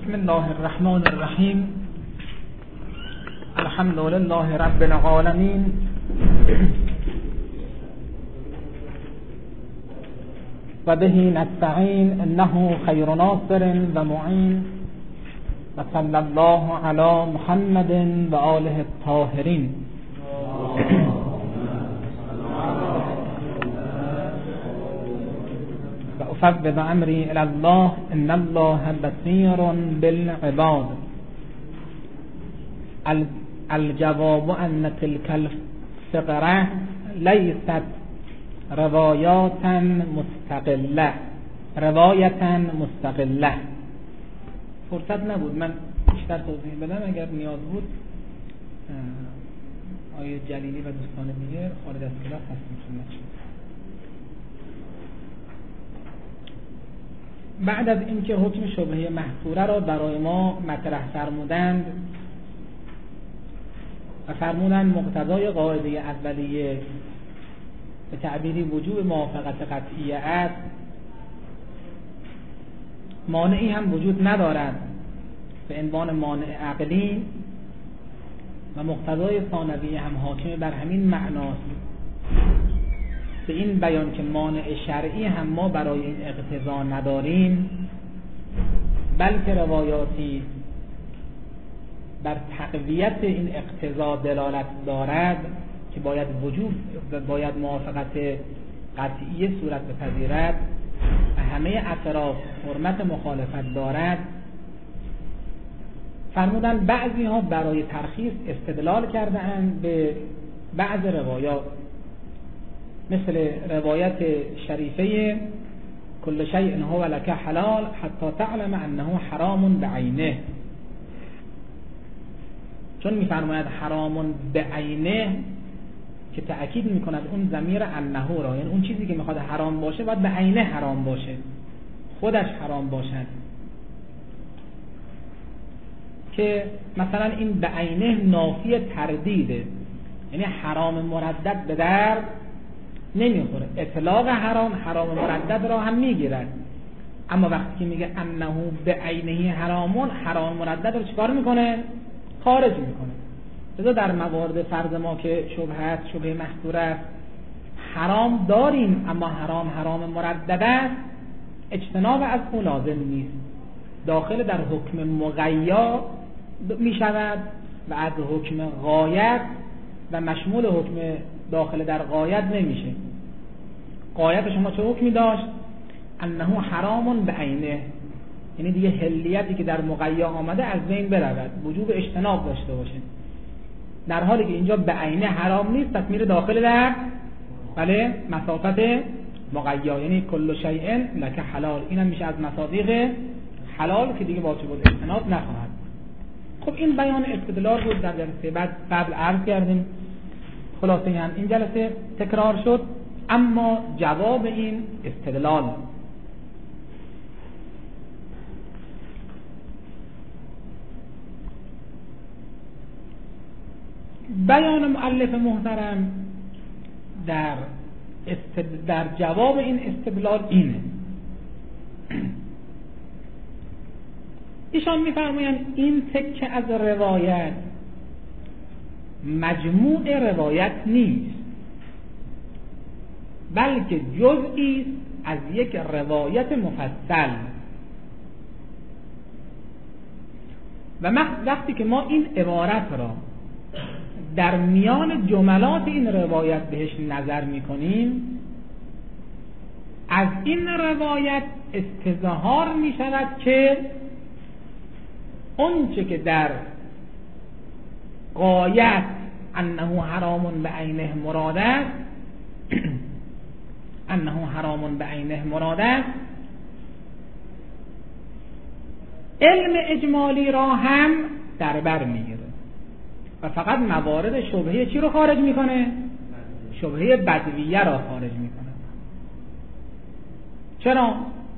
بسم الله الرحمن الرحیم. الحمد لله رب العالمین و به نستعین انه خیر ناصر و معین و صلی الله علی محمد و آله الطاهرین. فوض امری الی الله ان الله بصیر بالعباد. الجواب ان تلك الفقره لیست روایتا مستقله. فرصت نبود من بیشتر توضیح بدم، اگر نیاز بود آیه جلیلی و دوستان دیگه خارج از کلاس هستیم خدمتشون. بعد از اینکه حکم شبهه محصوره را برای ما مطرح فرمودند و فرمودند مقتضای قاعده اولیه به تعبیری وجوب موافقت قطعیه است، مانعی هم وجود ندارد به عنوان مانع عقلی و مقتضای ثانویه هم حاکم بر همین معناست. به این بیان که مانع شرعی هم ما برای این اقتضا نداریم، بلکه روایاتی بر تقویت این اقتضا دلالت دارد که باید موافقت قطعی صورت بپذیرد و همه اطراف حرمت مخالفت دارد. فرمودن بعضی ها برای ترخیص استدلال کرده اند به بعض روایات، مثل روایت شریفه کل شیء هو لک حلال حتی تعلم انه حرام بعینه، چون میفرماید حرام بعینه که تأکید میکند اون ضمیر انه را، یعنی اون چیزی که میخواد حرام باشه باید به عینه حرام باشه، خودش حرام باشد. که مثلا این به عینه نافی تردیده، یعنی حرام مردد به درد نمیخوره. اطلاق حرام مردد را هم میگیرد، اما وقتی که میگه انه به عینه حرامون، حرام مردد رو چیکار میکنه؟ خارج میکنه. لذا در موارد فرض ما که شبهه محصوره است، حرام داریم اما حرام مردد است، اجتناب از اون لازم نیست، داخل در حکم مغیا میشود و از حکم غایت و مشمول حکم داخل در غایت نمیشه. غایت شما چه حکمی داشت؟ انه حرام بعینه، یعنی دیگه حلیتی که در مغیا آمده از بین برود، وجوب اجتناب داشته باشه. در حالی که اینجا بعینه حرام نیست، پس میره داخل در مسافت مغیا، یعنی کل شیء لک حلال، اینم میشه از مصادیق حلال که دیگه واجب اجتناب نخواهد. خب این بیان استدلال بود، در جلسه بعد قبل عرض کردیم، خلاصه هم این جلسه تکرار شد. اما جواب این استدلال، بیان مؤلف محترم در جواب این استدلال اینه. ایشان میفرمایند این تکه از روایت مجموع روایت نیست، بلکه جزئی از یک روایت مفصل. و وقتی که ما این عبارت را در میان جملات این روایت بهش نظر میکنیم، از این روایت استظهار میشود که اون چه که در غایت انه حرام بعینه مراد است، علم اجمالی را هم در بر میگیره و فقط موارد شبهه چی رو خارج میکنه؟ شبهه بدویه را خارج میکنه. چرا؟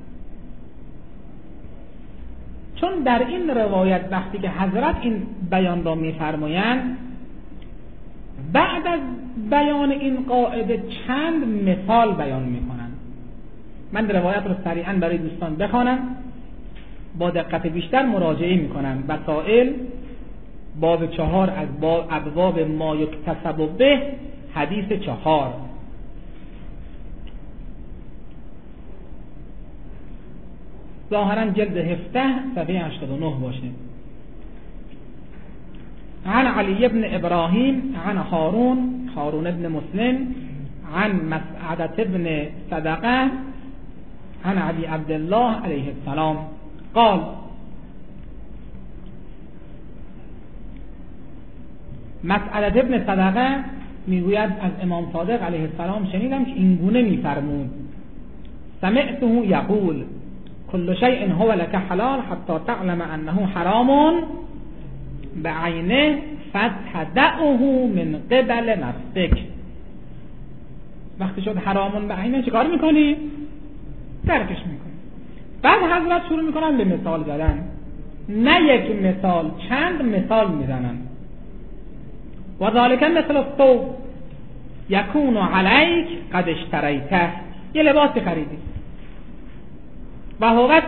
چون در این روایت وقتی که حضرت این بیان را میفرمایند، بعد از بیان این قاعده چند مثال بیان میکنند. من روایت رو سریعا برای دوستان بخوانم با دقت بیشتر مراجعه میکنن. وسائل باب 4 از ابواب ما یکتسب به، حدیث 4. ظاهرا جلد 17 صفحه 89 باشه. عن علی بن ابراهیم عن هارون ابن مسلم عن مسعدة ابن صدقه عن ابی عبدالله علیه السلام قال مسعدة ابن صدقه میگوید از امام صادق علیه السلام شنیدم که این گونه میفرمود: سمعته یقول كل شيء هو لك حلال حتى تعلم انه حرام بعینه فتدعه من قبل نفسك. وقتی شد حرامون بعینه چیکار میکنی؟ ترکش میکنی. بعد حضرت شروع میکنن به مثال زدن، نه یک مثال، چند مثال میزنن. و ذالک مثل الثوب یکون علیک قد اشتریته، یه لباسی خریدی و هو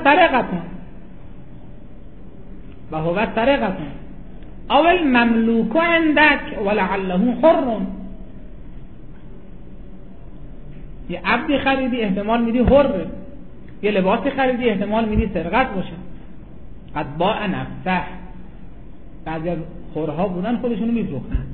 سرقتون او المملوک عندك ولعله حر. یه عبدی خریدی احتمال میدی حره، یه لباسی خریدی احتمال میدی سرقت باشه. قد باع نفسه، بعضی از حرها بودن خودشونو میفروختن.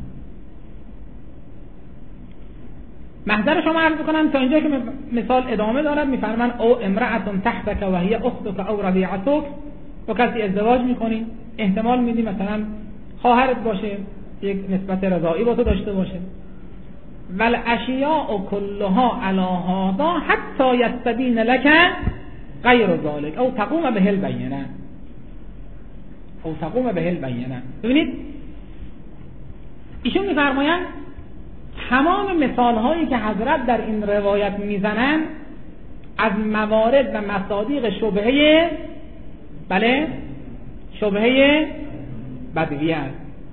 محضر شما عرض کنم تا اینجا که مثال ادامه دارد. میفرمان او امرأة تحتك و هي اختك او رضیعتك، با کسی ازدواج میکنی احتمال میدی مثلا خواهرت باشه، یک نسبت رضاعی با تو داشته باشه. والاشیاء کلها علی هذا حتی یستبین لك غیر ذلك او تقوم به البینه. ببینید ایشون میفرمایند تمام مثال هایی که حضرت در این روایت میزنن از موارد و مصادیق شبهه بدویه است.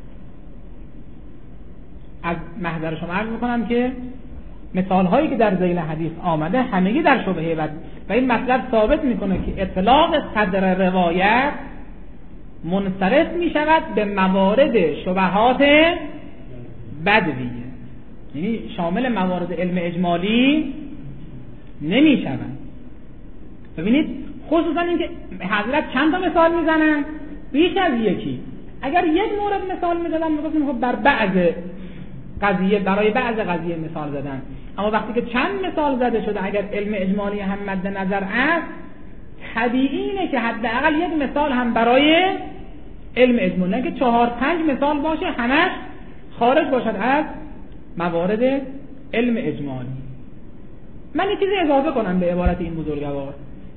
از محضر شما عرض میکنم که مثال هایی که در ذیل حدیث آمده همگی در شبهه بدویه و این مطلب ثابت میکنه که اطلاق صدر روایت منصرف میشود به موارد شبهات بدویه، یعنی شامل موارد علم اجمالی نمی شود. ببینید خصوصا اینکه حضرت چند تا مثال میزنن، بیش از یکی. اگر یک مورد مثال میزدن میگفتیم خب بر بعض قضیه، برای بعض قضیه مثال زدن، اما وقتی که چند مثال زده شده اگر علم اجمالی هم مد نظر است، طبیعی اینه که حداقل یک مثال هم برای علم اجمالی، نه که 4-5 مثال باشه همش خارج باشد از موارد علم اجمالی. من یک چیزی اضافه کنم به عبارت این بزرگوار.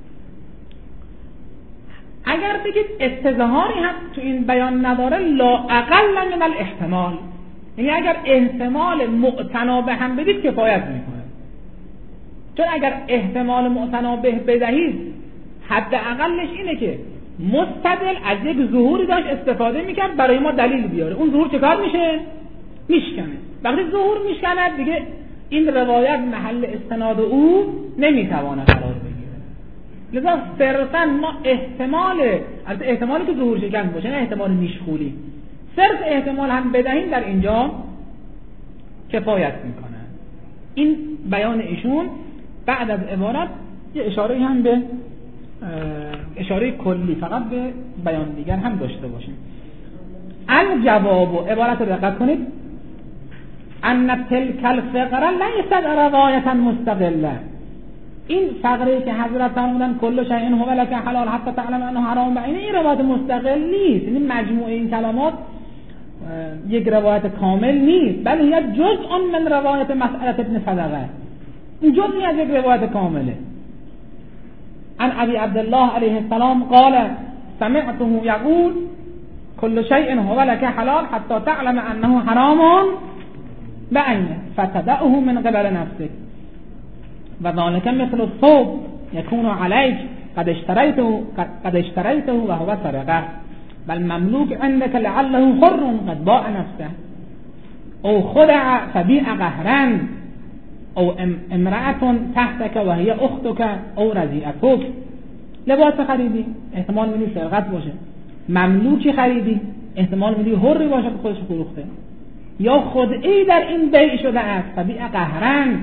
اگر بگید استظهاری هم تو این بیان نداره، لا اقل من الاحتمال، یعنی اگر احتمال معتنابه هم بدید کفایت میکنه. چون اگر احتمال معتنابه بدهید حداقلش اینه که مستدل از یک ظهوری داشت استفاده میکرد برای ما دلیل بیاره، اون ظهور چکار میشه؟ میشکنه. وقتی ظهور میشکنه دیگه این روایت محل استناد او نمیتواند قرار بگیره. لذا صرفا ما احتمالی که ظهور شکن باشه، نه احتمال میشخولی، صرف احتمال هم بدهیم در اینجا کفایت میکنه. این بیان ایشون بعد از عبارت یه اشاره هم به اشاره کلی فقط به بیان دیگر هم داشته باشیم. الجواب، عبارت رو دقت کنید، ان تلک الفقره لیست روایتا مستقله. این فقره که حضرت فرمودن کل شیء هو لک حلال حتی تعلم انه حرام بعینه، این روایت مستقل نیست، یعنی مجموعه این کلمات یک روایت کامل نیست، بل هي جزء من روایت مسعدة ابن صدقه، این جزئی از یک روایت کامله. عن ابی عبدالله علیه السلام قال سمعته یقول كل شيء هو لك حلال حتى تعلم انه حرام بعینه فتدعه من قبل نفسك و ذلك مثل الثوب يكون عليك قد اشتريته وهو سرقه بل مملوك عندك لعله حر قد باع نفسه او خدع فبيع قهرا او امرأة تحتك وهي اختك او رضيعتك لباس خریدی، احتمال میدی سرقت باشه. مملوکی خریدی، احتمال میدی حری باشه که خودش فروخته. یا خدعی در این بیع شده است، فبیع قهرن.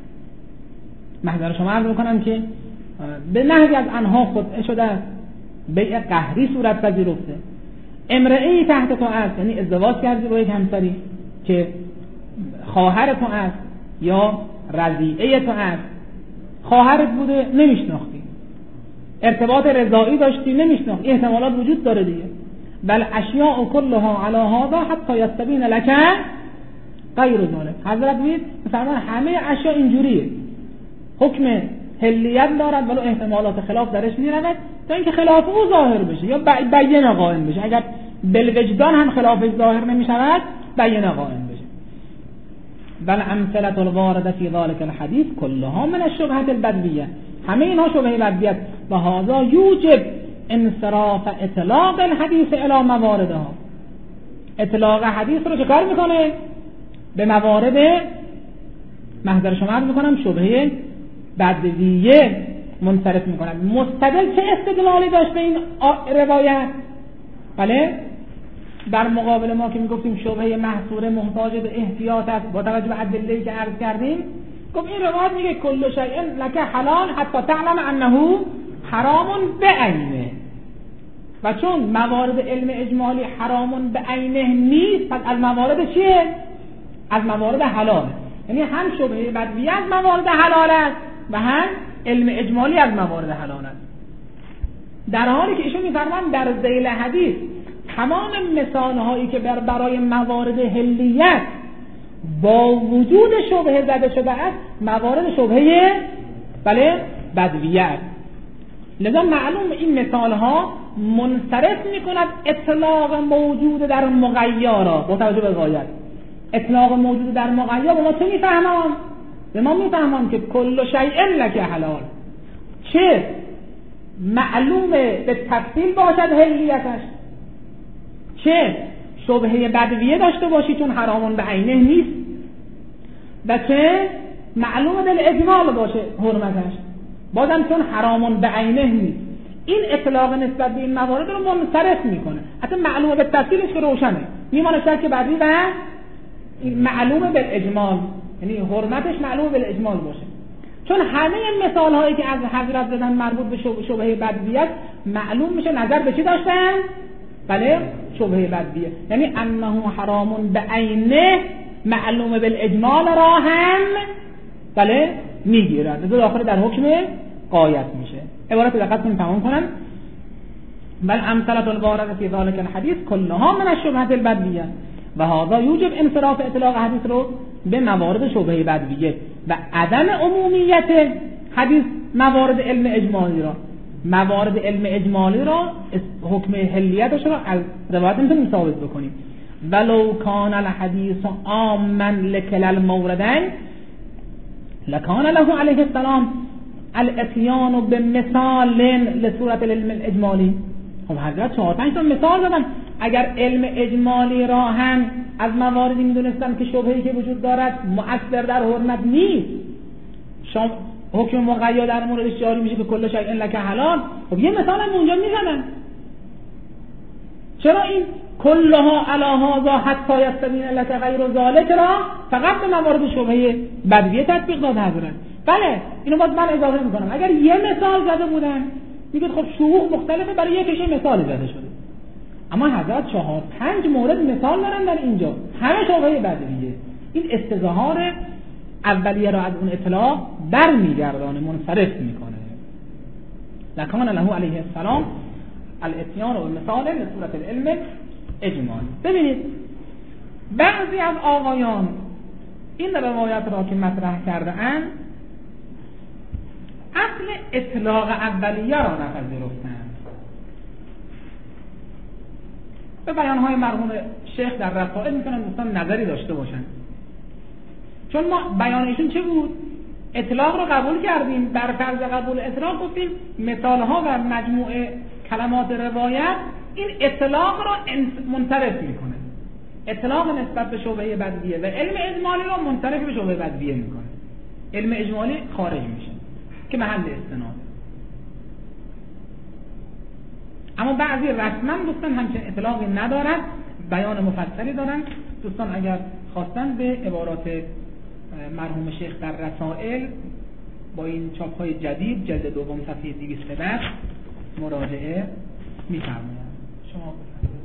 محضر شما عرض میکنم که به نحوی از آنها خدعه شده است، بیع قهری صورت پذیرفته. امرئه‌ای تحت تو است، یعنی ازدواج کردی با یک همسری که خواهر تو است یا رضیعه تو است. خواهرت بوده نمیشناختی، ارتباط رضاعی داشتی نمیشناختی، احتمالات وجود داره دیگه. بل اشیاء کلها علی هذا حتی یستبین لک غیر ذلک. حضرت میگه مثلا همه اشیاء اینجوریه، حکم حلیت دارد ولو احتمالات خلاف درش میرود تا اینکه خلاف او ظاهر بشه یا بیان قائم بشه. اگر بالوجدان هم خلافش ظاهر نمیشود بیان قائم بشه. بل امثله الوارده فی ذلک الحدیث كلها من الشبهه البدویه. همه اینها شبهه بدویت و هذا یوجب انصراف اطلاق الحدیث الی مواردها. اطلاق حدیث رو چه کار میکنه؟ به موارد محضر شما عرض میکنم شبهه بدویه منصرف میکنه. مستدل چه استدلالی داشت به این روایت؟ بله در مقابل ما که میگفتیم شبهه محصوره محتاج به احتیاط است با توجه به ادله‌ای که عرض کردیم، گفت این روایت میگه کل شیء لک حلال حتی تعلم انه حرام بعینه. و چون موارد علم اجمالی حرام بعینه نیست، پس از موارد چیه؟ از موارد حلال. یعنی هم شبهه بدویه از موارد حلال است و هم علم اجمالی از موارد حلال است. در حالی که ایشون میفرمان در ذیل حدیث تمام مثال هایی که برای موارد حلیت با وجود شبهه زده شده است موارد شبهه بله بدویه است. لذا معلوم این مثال ها منصرف میکند اطلاق موجود در مغیرها با توجه به غایت. اطلاق موجود در مغیر ما چه میفهمم؟ به ما میفهمم که کل شیء لک حلال، چه معلوم به تفصیل باشد حلیتش، چه شبهه بدویه داشته باشی چون حرامون به عینه نیست، و چه معلوم بالاجمال باشه حرمتش بازم چون حرامون به عینه نیست. این اطلاق نسبت به این موارد رو منصرف میکنه. حتی معلومه به تفصیلش که روشنه، میمانه شک بعدی و معلومه بالاجمال، یعنی حرمتش معلومه بالاجمال باشه. چون همه مثال هایی که از حضرت زدن مربوط به شبهه بدویت معلوم میشه نظر به چی داشتن؟ بله شبهه بدویه، یعنی انه حرامون به عینه معلومه بالاجمال را هم بله میگیرد، لذا داخل در حکم غایت میشه. عبارت دقت کنیم تمام کنم. بل امثله الوارده فی ذلک الحدیث كلها من الشبهه البدویه و هذا یوجب انصراف اطلاق حدیث رو به موارد شبهه بدویه و عدم عمومیت حدیث موارد علم اجمالی را. موارد علم اجمالی را حکم حلیتش را از روایت میتونیم ثابت بکنیم. ولو کان الحدیث عاما لکلا الموردین لکان له علیه السلام الاتیان بمثال لصورت العلم الاجمالی. خب حضرت 4-5 تا مثال دادن. اگر علم اجمالی را هم از مواردی میدونستن که شبهه‌ای که وجود دارد مؤثر در حرمت نیست، شما حکم مقید در موردش جاری میشه که کل شیء لک حلال، خب یه مثال هم اونجا میزنن. چرا این کلها علی هذا حتی یستبین لک غیر ذلک را فقط به موارد شبهه بدویه تطبیق داد حضرت؟ بله اینو باز من اضافه میکنم. اگر یه مثال زده بودن میگید خب شروع مختلفه، برای یکیش مثال زده شده، اما حضرت 4-5 مورد مثال دارن در اینجا، همه شبهه بدویه. این استظهار اولیه را از اون اطلاع برمیگردانه، منصرف میکنه. لکان له علیه السلام الاتیان و مثال لصورت العلم اجمالی. ببینید بعضی از آقایان این روایت را که مطرح کرده اند اصل اطلاق اولیه را نپذیرفتند. به بیانهای مرحوم شیخ در رسائل میتونن دوستان نظری داشته باشن، چون ما بیان ایشون چه بود؟ اطلاق رو قبول کردیم، بر فرض قبول اطلاق گفتیم مثالها و مجموعه کلمات روایت این اطلاق را منصرف میکنه. اطلاق نسبت به شبهه بدویه و علم اجمالی را منصرف به شبهه بدویه میکنه. علم اجمالی خارج میشه که محل استناد. اما بعضی رسما گفتن همچین اطلاقی ندارد، بیان مفصلی دارن. دوستان اگر خواستن به عبارات مرحوم شیخ در رسائل با این چاپ‌های جدید جلد دوم صفحه 210 مراجعه می‌فرمایند. شما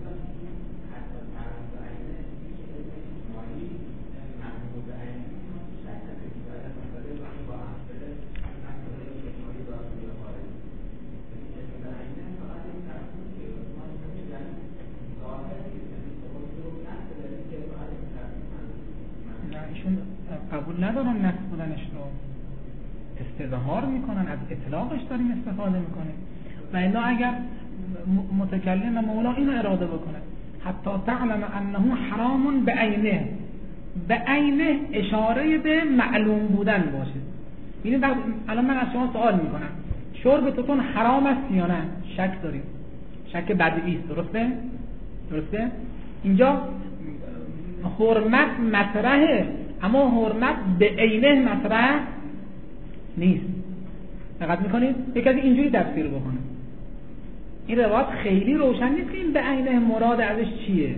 قبول ندارن نفس بودنش رو، استظهار میکنن، از اطلاقش داریم استفاده میکنیم. و اینا اگر متکلم مولا اینو اراده بکنه حتی تعلم انه حرام بعینه، بعینه اشاره به معلوم بودن باشه. یعنی الان من از شما سوال میکنم شربتون حرام است یا نه؟ شک داریم، شک بدیهی است. درسته؟ اینجا حرمت مطرحه، اما حرمت به عینه مطرح نیست. دقت میکنید؟ یک از اینجوری تفسیر بکنه. این روایت خیلی روشن نیست که این به عینه مراد ازش چیه.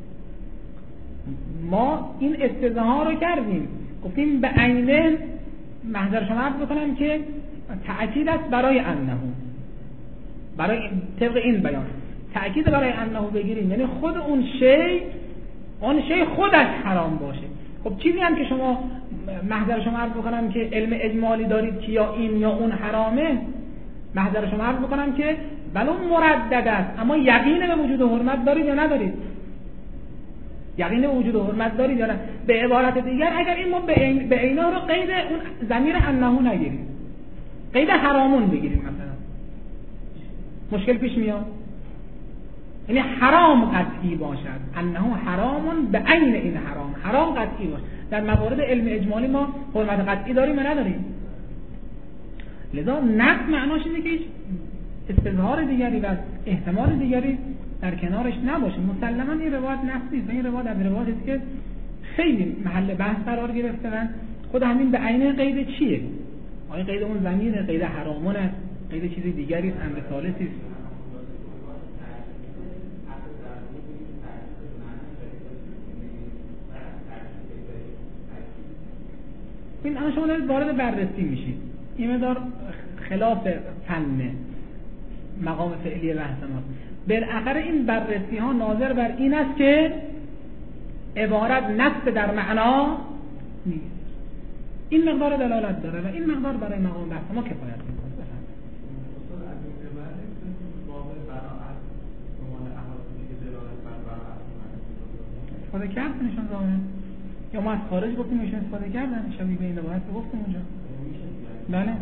ما این استظهار رو کردیم، گفتیم به عینه، محضر شما عرض بکنم که تأکید است برای انه، برای طبق این بیان تأکید برای انه بگیریم، یعنی خود اون شی خودش حرام باشه. خب چیزی هم که شما محضر شما عرض بکنم که علم اجمالی دارید که یا این یا اون حرامه، محضر شما عرض بکنم که ولو مردد است اما یقین به وجود حرمت دارید یا ندارید؟ یقین به وجود حرمت دارید یا نه؟ به عبارت دیگر اگر این ما به عینه رو قید اون ضمیر انه نگیریم، قید حرامون بگیریم مثلا، مشکل پیش میاد. یعنی حرام قطعی باشد، انه حرامون به عین این حرام قطعی باشد. در موارد علم اجمالی ما حرمت قطعی داریم و نداریم. لذا نقص معناش اینه که هیچ استظهار دیگری و احتمال دیگری در کنارش نباشه. مسلما این روایت نقص نیست، این روایت از روایتی است که خیلی محل بحث قرار گرفتن. خود همین به عین قید چیه؟ آیا قید اون ضمیر، قید حرامون است، قید چیز دیگری است، امر ثالثی است؟ این الان شما دارید وارد بررسی میشید، این مقدار خلاف فن مقام فعلی بحث ما. بالاخره این بررسی ها ناظر بر این است که عبارت نص در معنا نیست. این مقدار دلالت داره و این مقدار برای مقام بحث ما کفایت میکنه. استفاده کرد نشان داره یا ما از خارج گفتیم ایشون استفاده کردن شبیه به این روایت گفتیم اونجا. بله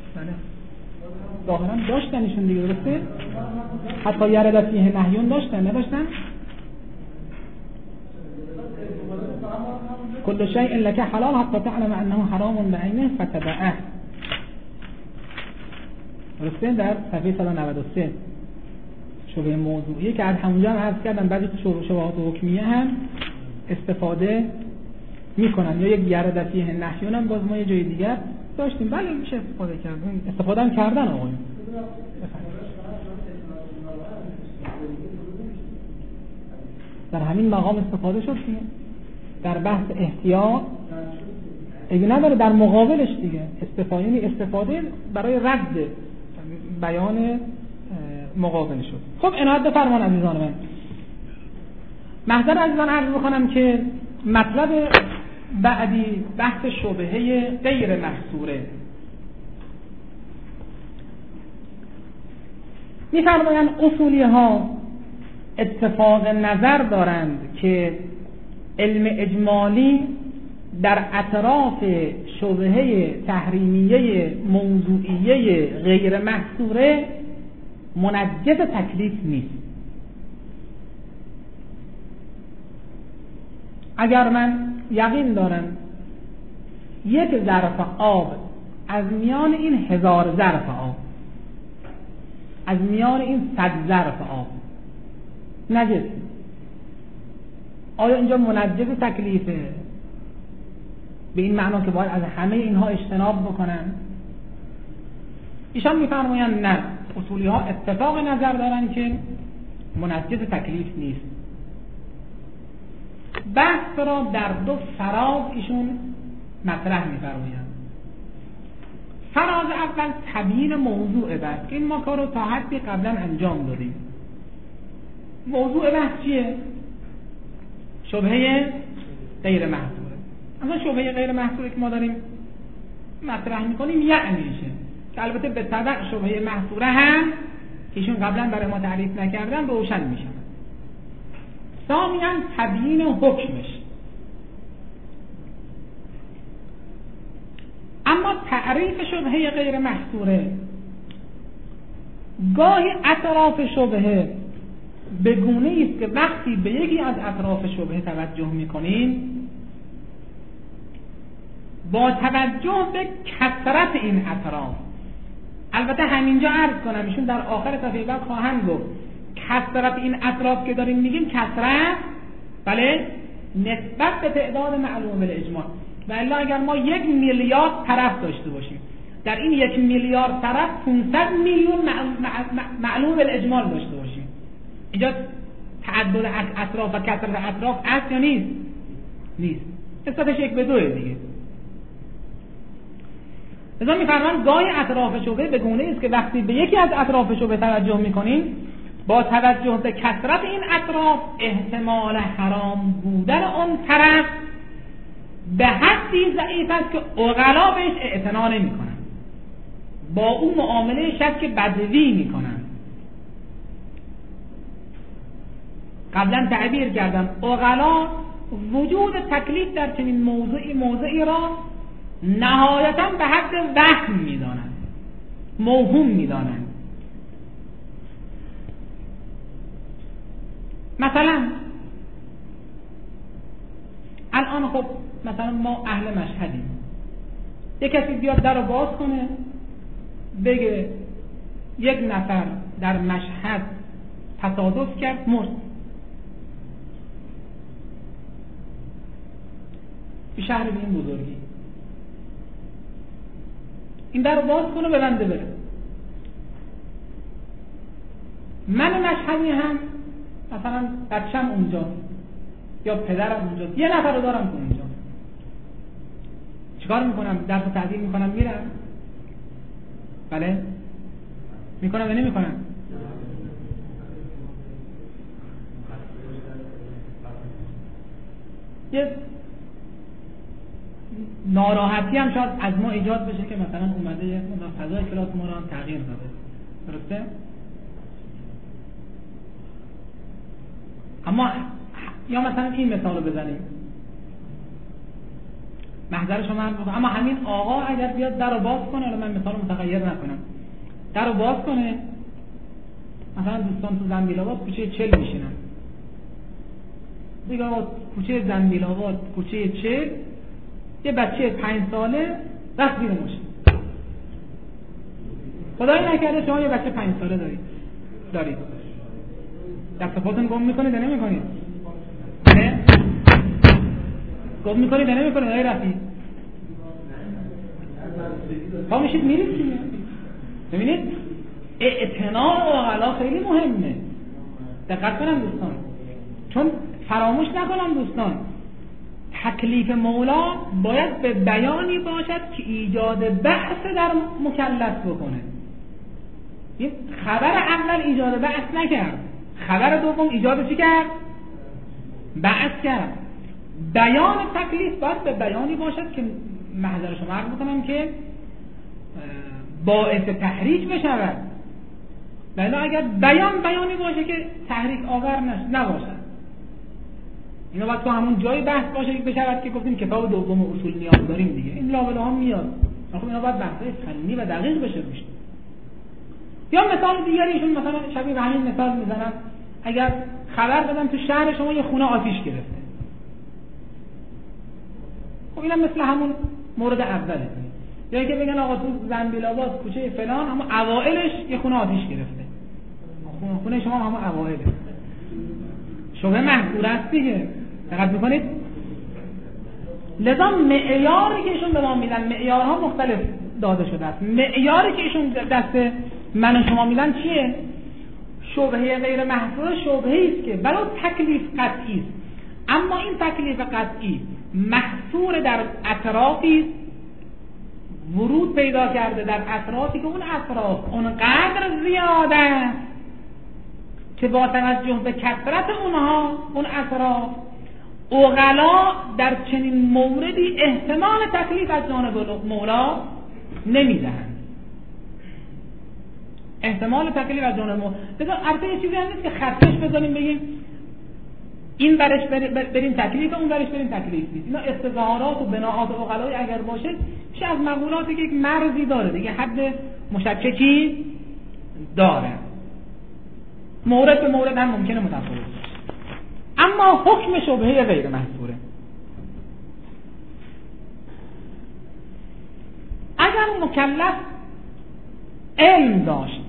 ظاهرا داشتن ایشون دیگه، درسته؟ حتی یرد فیه نهیون داشتن نداشتن؟ کل شیء لک حلال حتی تعلم انه حرام بعینه فتبعه، درسته؟ در صفحه 193 شبهه موضوعی که از همونجا هم عرض کردن بعضی شبهات حکمیه هم استفاده میکنن، یا یک یرد فیه نهیون هم باز ما یه جای دیگر داشتیم. بله میشه استفاده کرد، استفاده هم کردن آقایون. در همین مقام استفاده شد دیگه، در بحث احتیاط دیگه نداره، در مقابلش دیگه استفاده برای رد بیان مقابل شد. خب عنایت بفرمان عزیزان من. محضر عزیزان عرض بکنم که مطلب بعدی بحث شبهه غیر محصوره. می‌فرمایند اصولی ها اتفاق نظر دارند که علم اجمالی در اطراف شبهه تحریمیه موضوعیه غیر محصوره منجز تکلیف نیست. اگر من یقین دارم یک ظرف آب از میان این 1000 ظرف آب، از میان این 100 ظرف آب نجس، آیا اینجا منجز تکلیفه؟ به این معنا که باید از همه اینها اجتناب بکنن؟ ایشان میفرمایند نه، اصولی ها اتفاق نظر دارن که منجز تکلیف نیست. بحث را در دو فراز ایشون مطرح می‌فرمایند. فراز اول تبیین موضوع بحث، این ما کارو تا حدی قبلا انجام دادیم. موضوع بحث چیه؟ شبهه غیر محصوره. اما شبهه غیر محصوره که ما داریم مطرح می‌کنیم یعنی میشه که البته به تبع شبهه محصوره هم که ایشون قبلا برای ما تعریف نکردن روشن میشه. ثانیاً تبیین حکمش. اما تعریف شبهه غیر محصوره گاهی اطراف شبهه به گونه‌ای است که وقتی به یکی از اطراف شبهه توجه می‌کنیم با توجه به کثرت این اطراف، البته همینجا عرض کنم ایشون در آخر صفحه بعد خواهند گفت کثرت این اطراف که داریم میگیم کثرت بله نسبت به تعداد معلوم بالاجماع، و الا اگر ما 1 میلیارد طرف داشته باشیم در این 1 میلیارد طرف 500 میلیون معلوم بالاجماع داشته باشیم، اینجا تعدد اطراف و کثرت اطراف است یا نیست؟ نیست. نسبتش 1 به 2 دیگه. لذا می‌فرمایند گاهی اطراف شبهه به گونه‌ای است که وقتی به یکی از اطراف شبهه توجه می‌کنیم با توجه به کثرت این اطراف احتمال حرام بودن اون طرف به حدی ضعیف است که عقلا بهش اعتنا نمی‌کنند، با اون معامله شک بدوی می‌کنند. قبلا تعبیر کردم عقلا وجود تکلیف در چنین موضوعی را نهایتاً به حد وهم می‌دانند، موهوم می‌دانند. مثلا الان خب مثلا ما اهل مشهدیم، یک کسی بیاد در رو باز کنه بگه یک نفر در مشهد تصادف کرد مرد، این شهر به این بزرگی، این در رو باز کنه ببنده بره. من مشهدی هم مثلا بچم اونجا یا پدرم اونجا، یه نفر رو دارم که اونجا، چیکار میکنم؟ درس و تعدیل میکنم میرم؟ بله میکنم یا نمیکنم؟ یه ناراحتی هم شاید از ما ایجاد بشه که مثلا اومده فضای کلاس ما رو هم تغییر داده، درسته؟ اما یا مثلا این مثال رو بزنیم، محضر شما هم بکنم، اما همین آقا اگر بیاد در رو باز کنه، حالا من مثال رو متغیر نکنم، در رو باز کنه، مثلا دوستان تو زنبیل‌آباد کوچه 40 میشینن، دیگه آقا کوچه زنبیل‌آباد کوچه 40 یه بچه 5 ساله رفت بیرون ماشین، خدایی نکرده شما یه بچه 5 ساله دارید دست پاتون گم میکنید یا نمیکنید؟ نه؟ گم میکنید یا نمیکنید؟ های رفی پا میشید میرید چیه؟ ببینید اعتناع و عقلا خیلی مهمه، دقت کنم دوستان، چون فراموش نکنم دوستان تکلیف مولا باید به بیانی باشد که ایجاد بحث در مکلف بکنه. این خبر اول ایجاد بحث نکرد، خبر دوم ایجاد چی کرد؟ بحث کرد. بیان تکلیف باید به بیانی باشد که محضر شما عرض بکنم که باعث تحریک بشود، ولی اگر بیانی باشه که تحریک آور نباشد، اینا باید تو همون جای بحث باشه که بشود که گفتیم کتاب دوم اصول نیاز داریم دیگه، این لابد ها میاد، خب اینا باید بحثای فنی و دقیق بشه روش. یا مثال دیگری ایشون مثلا شبیه به همین مثال میزنم، اگر خبر بدن تو شهر شما یه خونه آتیش گرفته، خب اینم مثل همون مورد اوله، یا اینکه بگن آقا تو زنبیل‌آباد کوچه فلان اما اوائلش یه خونه آتیش گرفته، خونه شما هم اوائله، شبهه محصور است دیگه، دقت میکنید؟ لذا معیاری که ایشون به ما میدن، معیارها مختلف داده شده است. معیاری که ایشون دست من و شما میدن چیه؟ شبهه غیر محصور شبهه‌ای است که برای تکلیف قطعی است، اما این تکلیف قطعی محصور در اطرافی ورود پیدا کرده در اطرافی که اون اطراف اونقدر زیاده است که با توجه به کثرت اونها اون اطراف عقلا در چنین موردی احتمال تکلیف از جانب مولا نمیدهند. احتمال تکلیف از جانب مولا البته یه چیزی هم نیست که خطش بذاریم بگیم این برش بریم تکلیف اون برش بریم تکلیف نیست. اینا استظهارات و بناءات عقلایی اگر باشه میشه از مقولاتی که یک مرزی داره دیگه، حد مشککی داره، مورد به مورد هم ممکنه متفاوت باشه، اما حکم شبهه غیر محصوره. اگر مکلف علم داشت،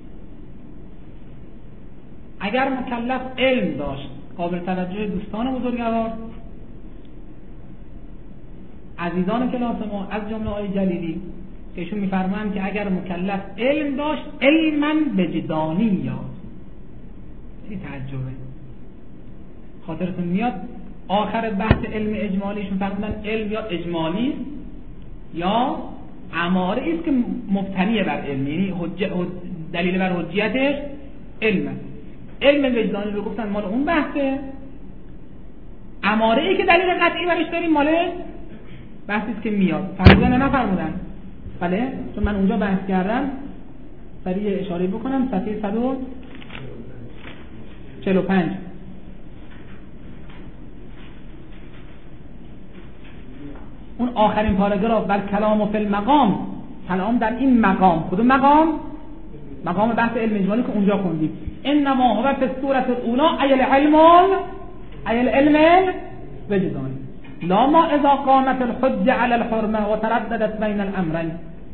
اگر مکلف علم داشت، قابل توجه دوستان بزرگوار عزیزان کلاس ما از جمله آقای جلیلی که ایشون میفرمایند که اگر مکلف علم داشت علما وجدانی یاد. این تعجبه. خاطرتون میاد آخر بحث علم اجمالیشون فرمودن علم یا اجمالی یا اماره است که مبتنی بر علم، یعنی دلیل بر حجیتش علمه. علم وجدانی رو گفتن مال اون بحثه، اماره ای که دلیل قطعی برش داریم مال بحثی است که میاد. فرمودن نفرمودن؟ بله، چون من اونجا بحث کردم برای اشاره بکنم صفحه 145 اون آخرین پاراگراف بر کلام و فی المقام، کلام در این مقام. کدوم مقام؟ مقام بحث علم اجمالی که اونجا خوندیم. انما هو فی الصورة الاولى ای العلم ای العلم وجدانی لا ما اذا قامت الحجه علی الحرمه و ترددت بین الامرین.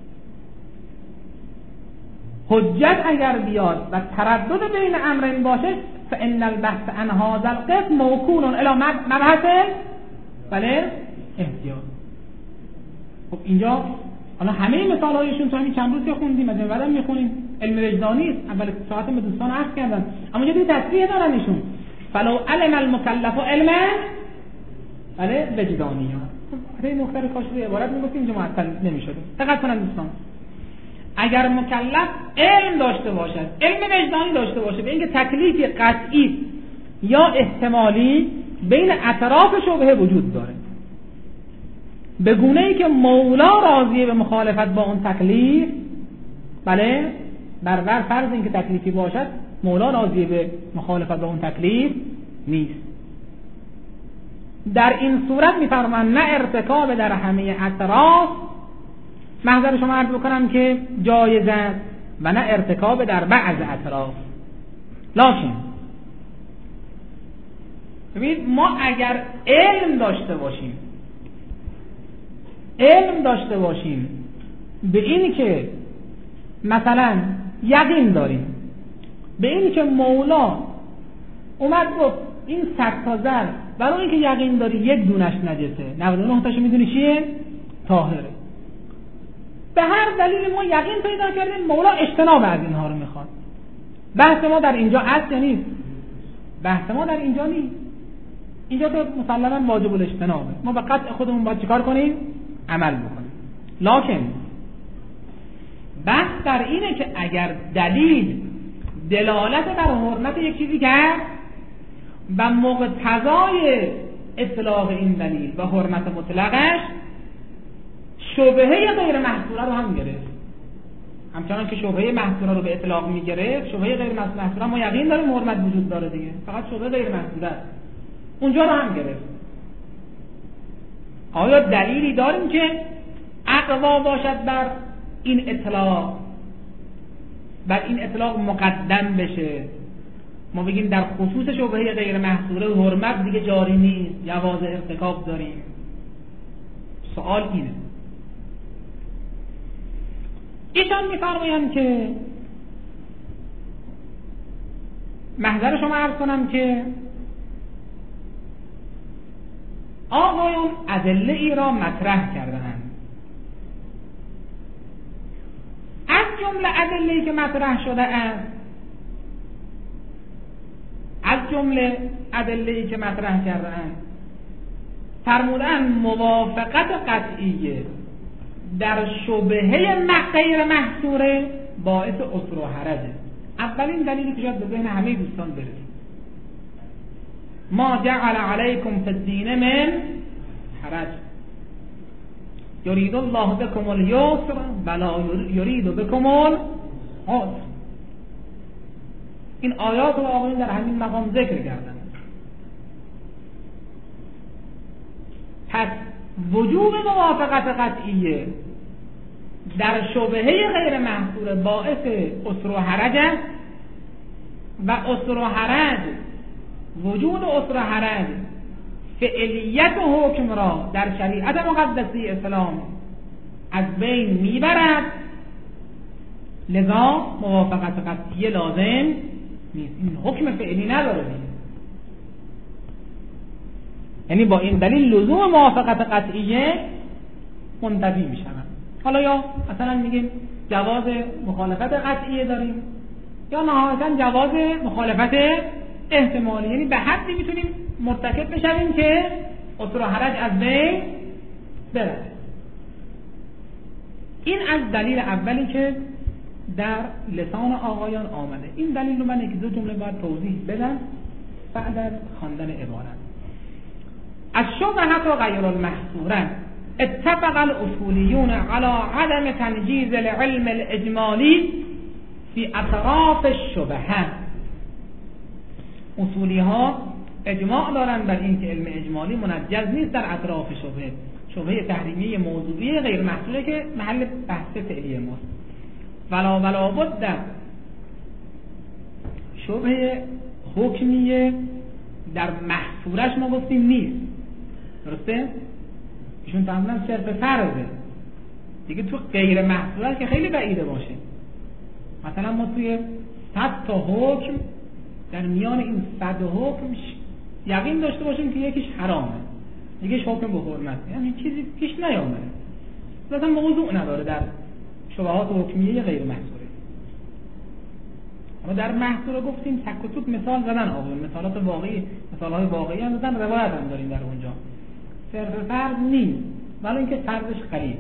حجت اگر بیاد و تردد بین امرین باشه فان البحث عن هذا القسم موکول الی مبحث بله احتیاط. خب اینجا حالا همه مثالایشون تو همین چند روز که خوندیم از این بعدم میخونیم علم وجدانی است. اول ساعت به دوستان عرض کردم، اما یه تصریح دارن ایشون فلو علم المکلف علما بله وجدانی. خب این نکته رو کاش روی عبارت میگفتیم اینجا معطل نمیشد. دقت کنن دوستان، اگر مکلف علم داشته باشد، علم وجدانی داشته باشه به اینکه تکلیفی قطعی یا احتمالی بین اطراف شبهه وجود داره، به گونه ای که مولا راضیه به مخالفت با اون تکلیف، بله بر فرض اینکه تکلیفی باشد مولا راضیه به مخالفت با اون تکلیف نیست. در این صورت میفرمان نه ارتکاب در همه اطراف، محضر شما عرض بکنم که جایز است، و نه ارتکاب در بعض اطراف. لکن ببینید ما اگر علم داشته باشیم به این که مثلا یقین داریم به این که مولا اومد گفت این 100 تا زر برای اینکه یقین داری یک دونش نجسه 99 تاشو میدونی چیه؟ طاهره. به هر دلیل ما یقین پیدا کردیم مولا اجتناب از اینها رو میخواد. بحث ما در اینجا است یا نیست؟ بحث ما در اینجا نیست. اینجا تو مسلماً واجب الاجتنابه. ما به قطع خودمون باید چیکار کنیم؟ عمل بکنیم. لکن بحث در اینه که اگر دلیل دلالت بر حرمت یک چیزی کرد و مقتضای اطلاق این دلیل و حرمت مطلقش شبهه غیر محصوره رو هم گرفت، همچنان که شبهه محصوره رو به اطلاق میگرفت شبهه غیر محصوره ما یقین داریم حرمت وجود داره دیگه، فقط شبهه غیر محصوره اونجا رو هم گرفت. آیا دلیلی داریم که اقوا باشد بر این اطلاق مقدم بشه، ما بگیم در خصوص شبهه غیر محصوره حرمت دیگه جاری نیست، جواز ارتکاب داریم؟ سوال اینه. ایشان میفرمایند که محضر شما عرض کنم که آقایان ادله ای را مطرح کردند، از جمله ادله‌ای که مطرح شده است، از جمله ادله‌ای که مطرح کرده‌اند فرمودن موافقت قطعیه در شبهه غیر محصوره باعث عسر و حرجه. اولین دلیلی که شاید به ذهن همه دوستان برسه، ما جعل علیکم فی الدین من حرج یرید الله بكم اليسر ولا یرید بكم العسر. این آیات رو آقایون در همین مقام ذکر کردن. پس وجوب موافقت قطعیه در شبهه غیر محصور باعث عسر و حرج است و عسر و حرج، وجود عسر و حرج فعلیت و حکم را در شریعت مقدسی اسلام از بین میبرد، لذا موافقت قطعیه لازم نیست. این حکم فعلی نداره دیگه. یعنی با این دلیل لزوم موافقت قطعیه منتفی میشن. حالا یا مثلا میگیم جواز مخالفت قطعیه داریم یا نهایتاً جواز مخالفت احتمالی، یعنی به حدی میتونیم مرتکب بشویم که عسر و حرج از بین بره. این از دلیل اولی که در لسان آقایان آمده. این دلیل رو من یک دو جمله باید توضیح بدم بعد از خواندن عبارت. الشبهة غیر المحصورة اتفق الاصولیون على عدم تنجیز العلم الاجمالی فی اطراف الشبهه. اصولی ها اجماع دارند بر این که علم اجمالی منجز نیست در اطراف شبهه. شبهه تحریمی موضوعی غیر محصوره که محل بحث فعلی ماست. ولا بد شبهه حکمیه در محصورش ما گفتیم نیست، درسته؟ ایشون تماما صرف فرضه دیگه. تو غیر محصورش که خیلی بعیده باشه. مثلا ما توی 100 تا حکم در میان این 100 حکم یقین داشته باشیم که یکیش حرامه، یکیش حکم به حرمت، یعنی چیزی پیش نیامده، مثلا موضوع نداره در شبهات حکمیه غیر محصوره. اما در محصوره گفتیم تک و توک مثال زدن آقایون، مثالات واقعی، مثالهای واقعی هم زدن، روایت هم داریم در اونجا. صرف فرض نیست، ولی اینکه فرضش قریبه.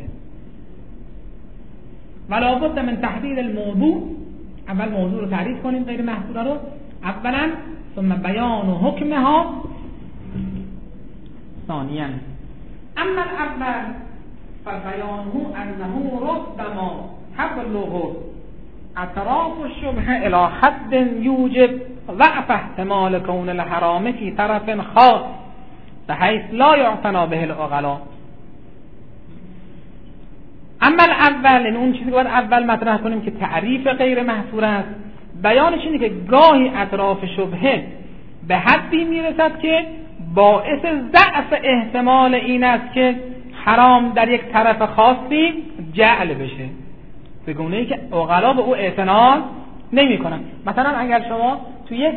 ولا بد من تحدید الموضوع، اول موضوع رو تعریف کنیم غیر محصوره رو اولا، ثم بیان و حکمها ثانیا. اما الاول فبیانه انه ربما تبلغ اطراف الشبهه الى حد یوجب ضعف احتمال کون الحرام فی طرف خاص بحيث لا يعتنى به العقلاء. اما الاول، این اون چیزی که باید اول مطرح کنیم که تعریف غیر محصور است، بیانش اینه که گاهی اطراف شبهه به حدی میرسد که باعث ضعف احتمال این است که حرام در یک طرف خاصی جعل بشه، به گونه‌ای که عقلا به او اعتنا نمی‌کنن. مثلا اگر شما تو یک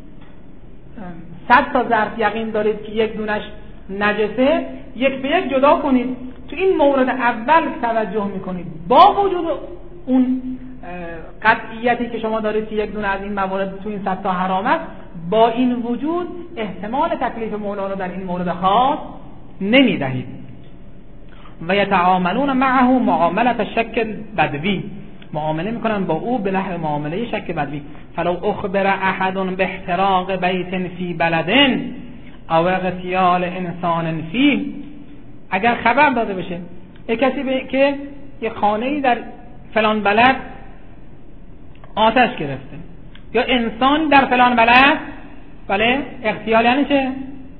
100 تا ظرف یقین دارید که یک دونش نجسه، یک به یک جدا کنید. تو این مورد اول توجه میکنید با وجود اون قطعیتی که شما دارید که یک دونه از این موارد تو این 100 تا حرام است، با این وجود احتمال تکلیف مولا رو در این مورد خاص نمیدهید. و یتعاملون معه معاملت شک بدوی، معامله میکنن با او به نحو معامله شک بدوی. فلو اخبر احد باحتراق بیت فی بلد او اغتیال انسان فیه، اگر خبر داده بشه یک کسی که یک خانه‌ای در فلان بلد آتش گرفته یا انسان در فلان بلد، بله، اغتیال یعنی چه؟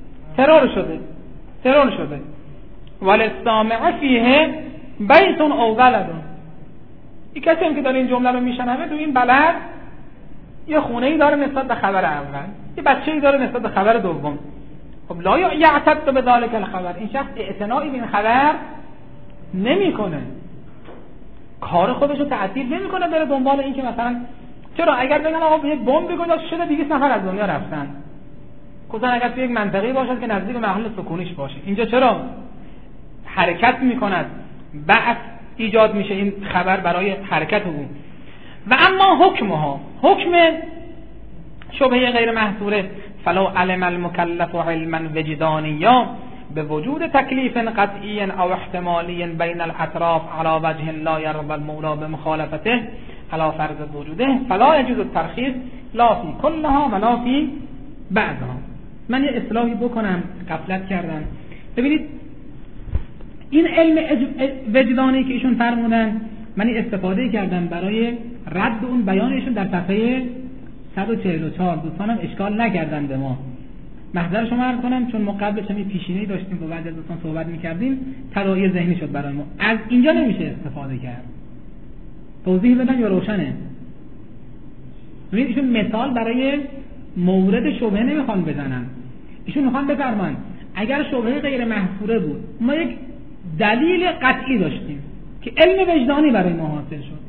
ترور شده. وللسامع فیه بیت او بلد، یک کسی هم که داره این جمله رو میشنوه تو این بلد یه خونه‌ای داره نسبت به خبر اول، یه بچه‌ای داره نسبت به خبر دوم. خب لا یعتد به ذلک الخبر، این شخص اعتنایی به این خبر نمیکنه، کار خودش رو تعطیل نمیکنه بره دنبال این که مثلا چرا اگر بگن آقا یک بمب گذاشته شده 200 نفر از دنیا رفتن، خصوصا اگر تو یک منطقه‌ای باشد که نزدیک محل سکونیش باشه، اینجا چرا حرکت میکند، بعد ایجاد میشه این خبر برای حرکت او. و اما حکم شبهه غیر محصوره فلو علم المکلف علما وجدانیا به وجود تکلیف قطعی او احتمالی بین الاطراف على وجه لا يرضى المولى بمخالفته على فرض وجوده فلا يجوز الترخيص لا فی کلها ولا فی بعضها. من یه اصلاحی بکنم، غفلت کردم. ببینید این علم وجدانی که ایشون فرمودن من استفاده کردم برای رد اون بیانشون در صفحه 144. دوستانم اشکال نکردن به ما. محضر شما عرض کنم چون ما قبلش هم پیشینه‌ای داشتیم با بعضی از دوستان صحبت می‌کردیم، تداعی ذهنی شد برای ما. از اینجا نمیشه استفاده کرد. توضیح بدن یا روشنه؟ ببینید ایشون مثال برای مورد شبهه نمیخوان بزنن. ایشون میخوان بفرمایند اگر شبهه غیر محصوره بود، ما یک دلیل قطعی داشتیم که علم وجدانی برای ما حاصل شد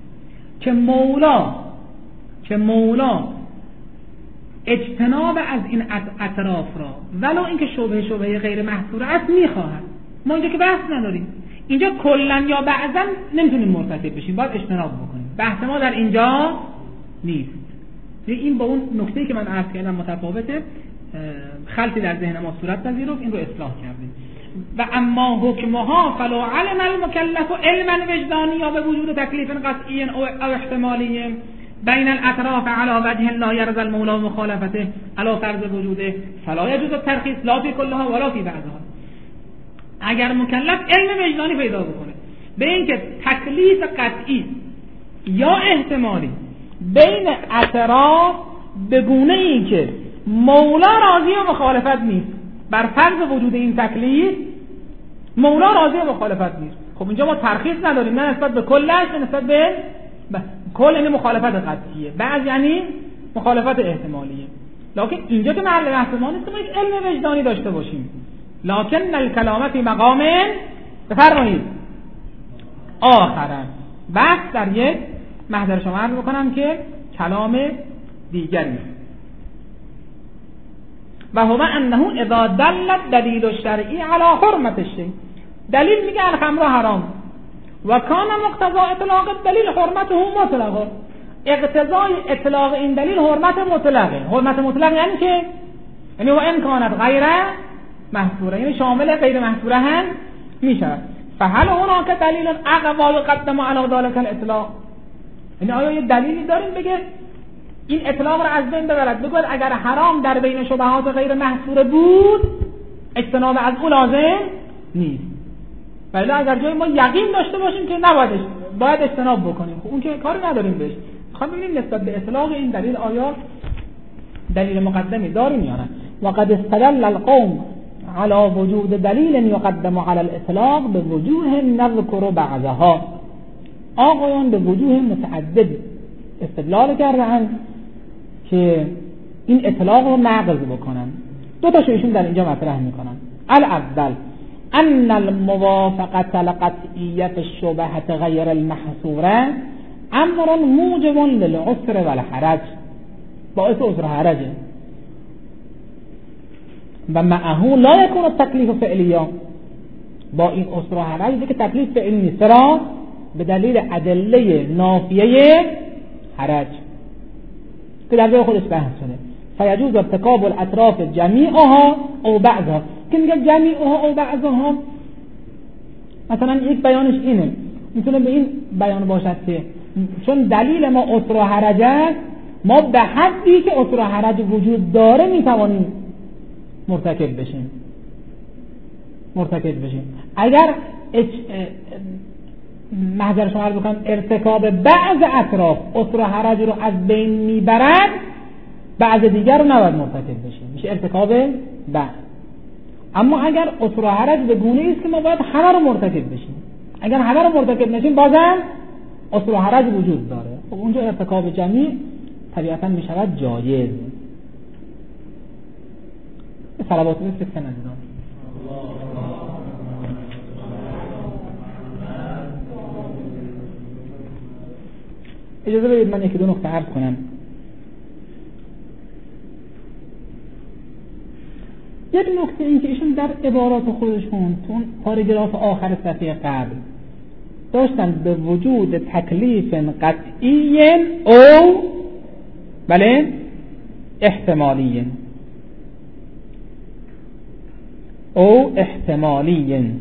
که مولا اجتناب از این اطراف را ولو اینکه شبهه غیر محصوره است میخواهد. ما اینجا که بحث نداریم، اینجا کلا یا بعضا نمیتونیم مرتکب بشیم، باید اجتناب بکنیم. بحث ما در اینجا نیست. این با اون نکته‌ای که من عرض کردم متفاوته، خلطی در ذهن ما صورت پذیرفت، این رو اصلاح کردیم. و اما حکمها فلو علم المکلف علما وجدانیا به وجود تکلیف قطعی او احتمالی بین الاطراف على وجه لا يرضى المولى مخالفته على فرض وجوده فلا يجوز الترخيص لا في كلها ولا في بعضها. اگر مکلف علم وجدانی پیدا بکنه به اینکه تکلیف قطعی یا احتمالی بین اطراف به گونه‌ای که مولا راضی و مخالفت نیست، بر فرض وجود این تکلیف مولا راضی و مخالفت نیست، خب اینجا ما ترخیص نداریم، نه نسبت به کلش، نه نسبت به کل، یعنی مخالفت قطعیه، بعض یعنی مخالفت احتمالیه. لکن اینجا که محل بحث ما نیست که ما یک علم وجدانی داشته باشیم. لکن الکلام فی مقام بفرمایید آخرن، بحث در یک محضر شما عرض بکنم که کلام دیگری و هو انه اذا دل الدلیل الشرعی علی حرمت الشیء، دلیل میگه الخمر حرام و کان مقتضا اطلاق الدلیل حرمته مطلقه، اقتضای اطلاق این دلیل حرمت مطلقه. حرمت مطلق یعنی که یعنی و ان کانت غیر محصوره، یعنی شامل غیر محصوره هم میشه. فهل هناك دلیل اقوا یقدم علی ذلك الاطلاق، یعنی آیا یه دلیلی داریم بگه این اطلاق رو از بین ببرد، بگوید اگر حرام در بین شبهات غیر محصوره بود اجتناب از او لازم نیست، ولی اگر جای ما یقین داشته باشیم که نباید باید اجتناب بکنیم، خب اون که کاری نداریم بهش. میخوام ببینیم نسبت به اطلاق این دلیل آیا دلیل مقدمی داریم یا نه. وقد استدل القوم على وجود دلیل یقدم على الاطلاق به وجوه نذکر بعضها، آقایان به وجوه متعددی استدلال کردن که این اطلاق رو نقض بکنن. دو تا شیشون در اینجا مطرح میکنن. الاول ان الموافقه القطعیه الشبهه غیر المحصوره امر موجب للعسر والحرج، باعث عسر و حرجه و معه لا يكون التکلیف فعلیا، با این عسر و حرج که تکلیف فعلی نیست را به دلیل ادله نافیه حرج که در جای خودش بحث شده. فیجوز ارتکاب الاطراف جمیعها او بعضها، که میگه جمیعها او بعضها مثلا یک بیانش اینه، میتونه به این بیان باشد که چون دلیل ما عسر و حرج است، ما به حدی که عسر و حرج وجود داره میتوانیم مرتکب بشیم. اگر محضر شما عرض بکنم ارتکاب بعض اطراف عسر و حرج رو از بین میبرد، بعض دیگر رو نباید مرتکب بشیم، میشه ارتکاب بعض. اما اگر عسر و حرج به گونه است که ما باید همه رو مرتکب بشیم، اگر همه رو مرتکب نشیم بازم عسر و حرج وجود داره، خب اونجا ارتکاب جمیع طبیعتا میشود جایز. صلوات بفرستن عزیزان. اجازه بدید من یکی دو نکته عرض کنم. یک نکته این که ایشون در عبارات خودشون تو پاراگراف آخر صفحه قبل داشتن به وجود تکلیف قطعی او بله احتمالی او احتمالی.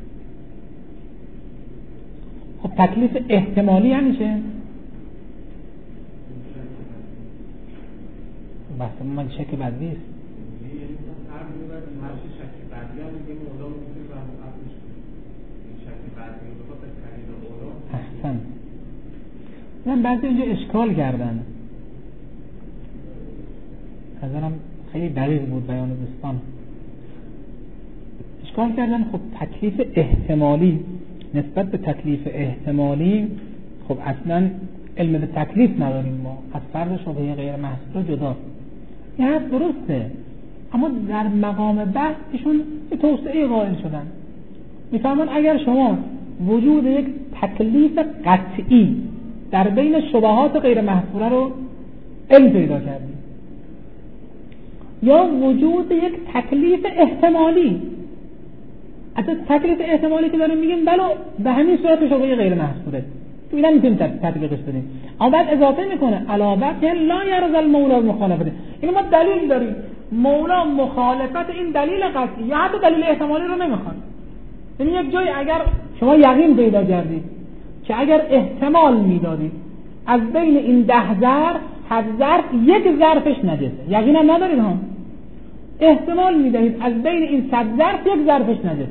خب تکلیف احتمالی یعنی چه؟ بحث من شک بدی است. احسن. من بعضی اینجا اشکال کردن، نظرم خیلی دقیق بود بیان دوستان. اشکال کردن خب تکلیف احتمالی نسبت به تکلیف احتمالی، خب اصلا علم به تکلیف نداریم ما، از فرض شبهه غیر محصول جدا. این حرف درسته، اما در مقام بحث ایشون یه توسعه قائل شدن. میفهمن اگر شما وجود یک تکلیف قطعی در بین شبهات غیر محصوله رو علم پیدا کردید، یا وجود یک تکلیف احتمالی، حتی تکلیف احتمالی که داریم میگیم بله به همین صورت شبهه غیر محصوله، تو اینا میتونیم تطبیقش بدیم. اما بعد اضافه میکنه علاوه بر لا یرضى المولا مخالفته، این ما دلیل داریم مولا مخالفت این دلیل قطعی یا حتی دلیل احتمالی رو نمیخواد. یعنی یک جای اگر شما یقین پیدا کردید که اگر احتمال میدادید از بین این 10 ظرف 7 ظرف یک ظرفش نجسه، یقین هم ندارید ها، احتمال میدهید از بین این 100 ظرف یک ظرفش نجسه،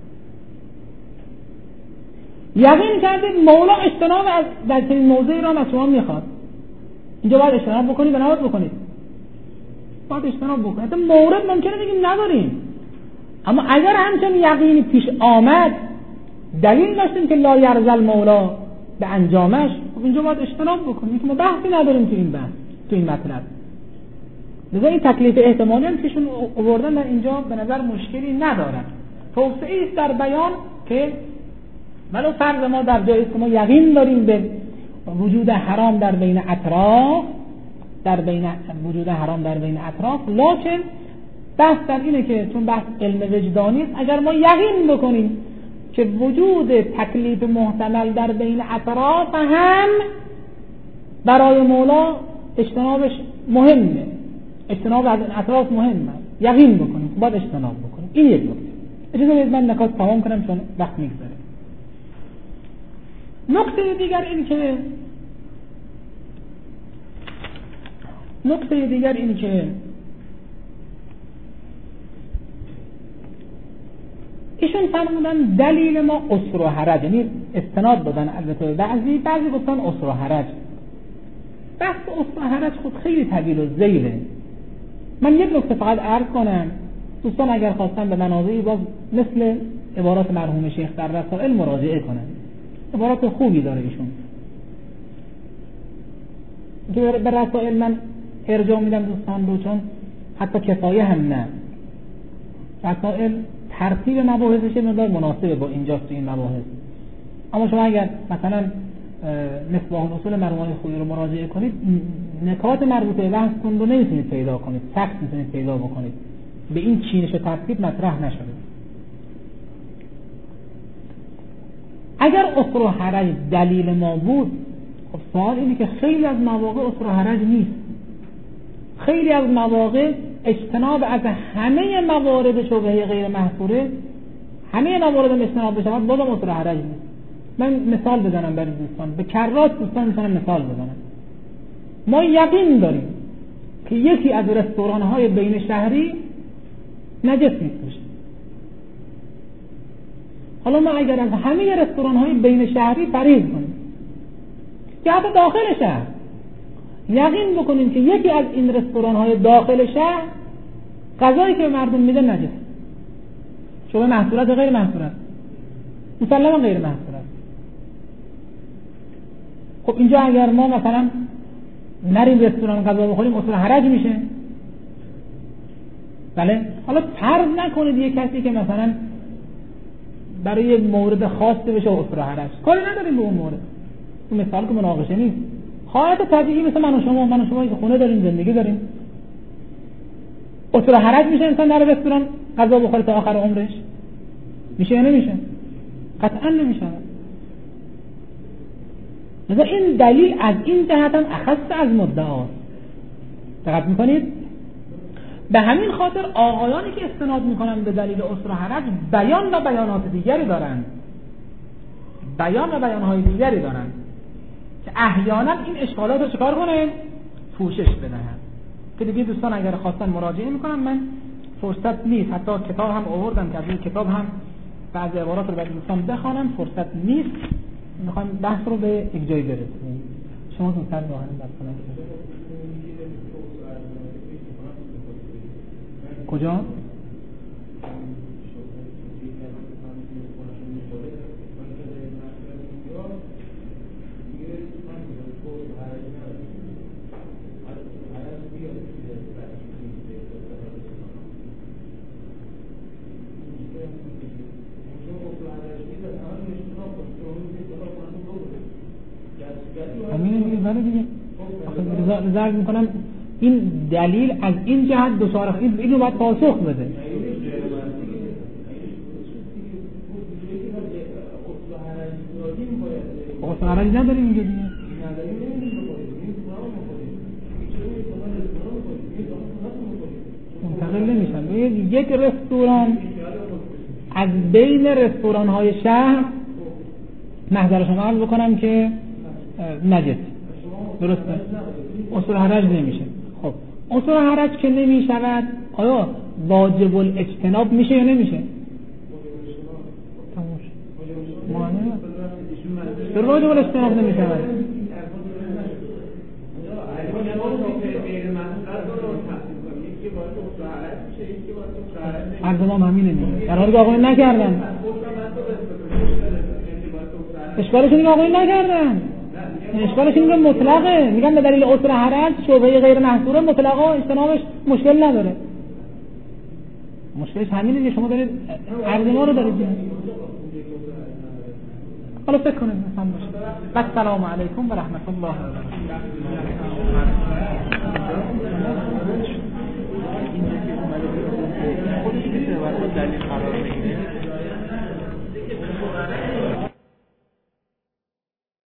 یقین کردید مولا اجتناب از در چنین موضعی را از شما میخواد، اینجا باید اجتناب بکنید و نباید بکنید؟ باید اجتناب بکنید. حتی مورد ممکنه بگیم نداریم، اما اگر همچنین یقینی پیش آمد دلیل داشتیم که لا یرضى المولا به انجامش، خب اینجا باید اجتناب بکنیم که ما بحثی نداریم تو این بحث، تو این مطلب. لذا این تکلیف احتمالی هم کهشون آوردن در اینجا به نظر مشکلی ندارن، توسعه است در بیان که ولو فرض ما در جایی که ما یقین داریم به وجود حرام در بین اطراف، وجود حرام در بین اطراف، لکن بحث در اینه که چون بحث علم وجدانی است، اگر ما یقین بکنیم که وجود تکلیف محتمل در بین اطراف هم برای مولا اجتنابش مهمه، اجتناب از اطراف مهمه، یقین بکنیم باید اجتناب بکنیم. این یک نکته. اجازه بدید من نکات تمام کنم چون وقت میگذره. نکته دیگر این که ایشون فرمودن دلیل ما عسر و حرج، یعنی استناد دادن البته بعضی گفتن عسر و حرج. بحث عسر و حرج خود خیلی طویل و ذیله. من یک نکته فقط عرض کنم، دوستان اگر خواستن به منابعی باز مثل عبارات مرحوم شیخ در رسائل مراجعه کنن، عبارات خوبی داره ایشون. به رسائل من ارجاع میدم دوستان رو، چون حتی کفایه هم نه، رسائل ترتیب مباحثش مقدار مناسبه با اینجاست تو این مباحث. اما شما اگر مثلا مصباح الاصول مرحوم خویی رو مراجعه کنید، نکات مربوطه به بحثتون رو نمیتونید پیدا کنید، سخت میتونید پیدا بکنید، به این چینش و ترتیب مطرح نشده. اگر عسر و حرج دلیل ما بود، خب سوال اینه که خیلی از مواقع عسر و حرج نیست، خیلی از مواقع اجتناب از همه موارد شبهه غیر محصوره، همه موارد اجتناب بشه بازم عسر و حرج نیست. من مثال بزنم برای دوستان، به کرات دوستان میتونم مثال بزنم. ما یقین داریم که یکی از رستوران‌های بین شهری نجس می‌فروشه. حالا ما اگر از همه رستوران‌های بین شهری پرهیز کنیم یا حتی داخل شهر یقین بکنیم که یکی از این رستوران‌های داخل شهر غذایی که مردم میده نجس، شبه محصولات غیر محصولات، مسلما غیر محصولات. خب اینجا اگر ما مثلا نریم رستوران غذا بخوریم عسر حرج میشه؟ بله. حالا فرض نکنید یک کسی که مثلا برای یک مورد خاصی بشه عسر حرج، کاری نداریم به اون مورد، اون مثال که مناقشه نیست، حالت طبیعی مثل من و شما که خونه داریم، زندگی داریم، عسر حرج میشه انسان نره رستوران غذا بخوره تا آخر عمرش؟ میشه یا نمیشه؟ قطعا نمیشه. لذا این دلیل از این جهت هم اخص از مدعاست. دقت میکنید؟ به همین خاطر آقایانی که استناد میکنن به دلیل عسر و حرج بیان و بیانات دیگری دارن، بیان و بیانهای دیگری دارن که احیانا این اشکالات رو چکار کنه؟ پوشش بدهن. که دیگه دوستان اگر خواستن مراجعه میکنن، من فرصت نیست، حتی کتاب هم آوردم که از این کتاب هم بعضی عبارات رو برای دوستان بخوانم، فرصت نیست، میخوام بحث رو به یک جایی برسونیم. شما زودتر راهن بکنید. کجا؟ زرد میکنم این دلیل از این جهت دوچار اینو باید پاسخ بده. اصلا حرج نداریم اینجا دیگه. منتقل نمیشن. یک رستوران از بین رستوران های شهر محضر شما عرض بکنم که نجس، درسته؟ اصول حرج نمیشه. خب اصول حرج که نمیشود، آیا واجب الاجتناب میشه یا نمیشه؟ در واجب الاجتناب نمیشود. عرض ما همینه میگه، در حالی که آقایون نکردن. اشکالشون این آقایون نکردن، اشکالش این که مطلقه، میگن به دلیل عسر حرج شبهه غیر محصوره مطلقا اجتنابش مشکل نداره. مشکلش همینه که شما دارید عرض ما رو دارید. حالا فکر کنید مثلا باشه. السلام علیکم و رحمت الله و برکاته.